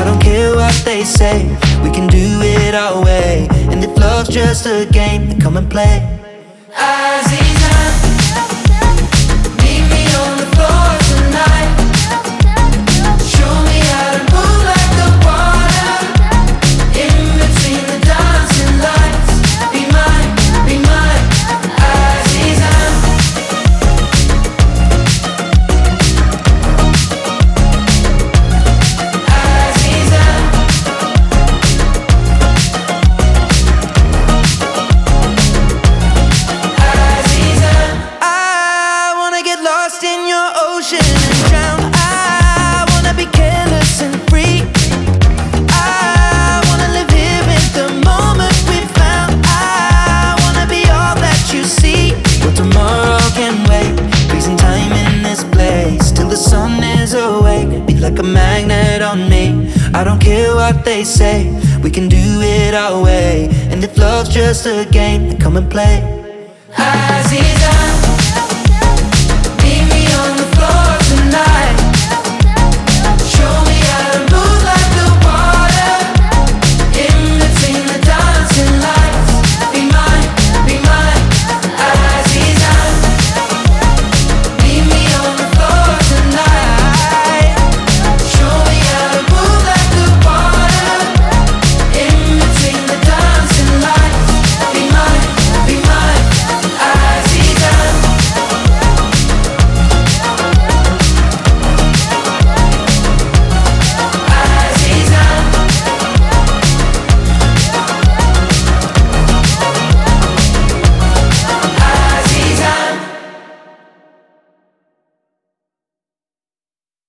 don't care what they say, we can do it our way. And if love's just a game, then come and play. Aziza, meet me on the floor tonight. Show me how to move like the water in between the dancing lights. Be mine, Aziza. Aziza, Aziza. I wanna get lost in your ocean and drown. I wanna be careless and free. I wanna live here in the moment we found. I wanna be all that you see. Well, tomorrow can wait, freezing time in this place till the sun is awake. Be like a magnet on me, I don't care what they say, we can do it our way. And if love's just a game, then come and play. Aziza.